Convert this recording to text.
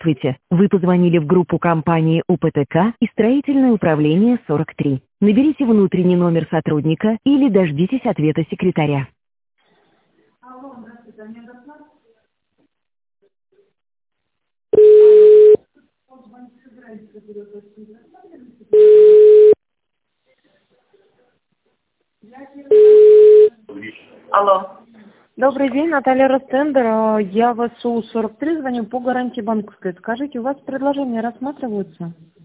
Здравствуйте. Вы позвонили в группу компании УПТК и строительное управление 43. Наберите внутренний номер сотрудника или дождитесь ответа секретаря. Алло. Добрый день, Наталья Ростендер. Я в СУ 43 звоню по гарантии банковской. Скажите, у вас предложения рассматриваются?